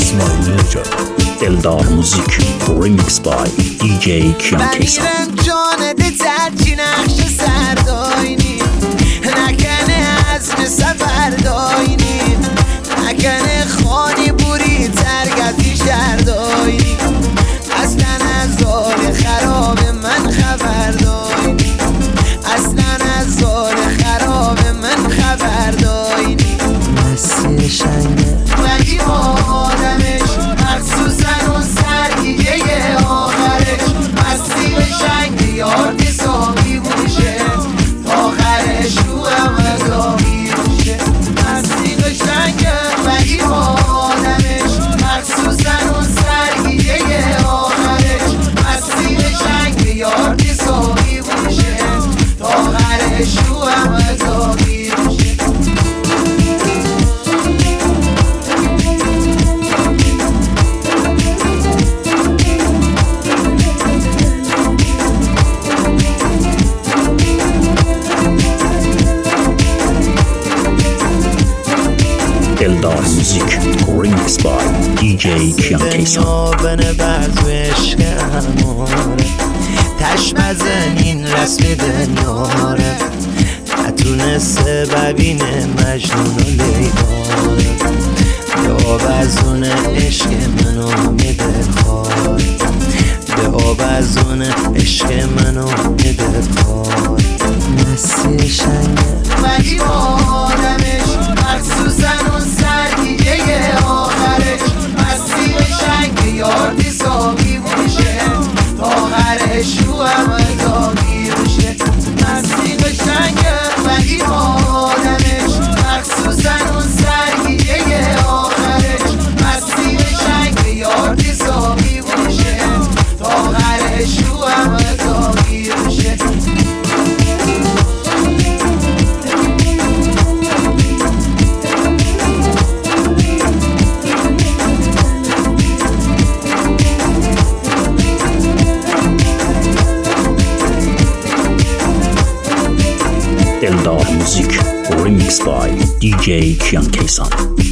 اسماعیل نژاد. دلدار موزیک ریمیکس بای دیجی کیان کیسان. بگیرم جانت ترچی نقش سرداینی، نکنه عزم سفر داینی، نکنه خانی بوری ترگتی شرداینی، اصلا از حال خراب من خبر داینی، اصلا از حال خراب من خبر داینی. مسیر شنگه ولی آدمش مخصوصا اون سرگیه آخرش، مسیر شنگه یاد ساقی بوشه تا آخرش رو همه داغی بوشه. مسیر شنگه ولی آدمش مخصوصا اون سرگیه آخرش، مسیر شنگه یاد ساقی بوشه تا آخرش رو همه داغی بوشه. دلدار موزیک ریمیکس بای دیجی کیان کیسان. بنه بعض عشق اماره تشمزن این رسم دنیاره، نتونسته ببینه مجنون و لیواره، به آب از اون عشق منو میده خار، به آب از اون عشق منو میده خار. مسیر شنگه ولی آدمش مخصوصا اون سرگیه آخرش، مسیر شنگه یادی ساقی بوشه تا آخرش رو همه داغی بوشه. مسیر شنگه ولی آدمش مخصوصا اون سرگیه آخرش، مسیر شنگه یادی ساقی بوشه تا آخرش رو همه داغی بوشه. دلدار موزیک ریمیکس بای دیجی کیان کیسان.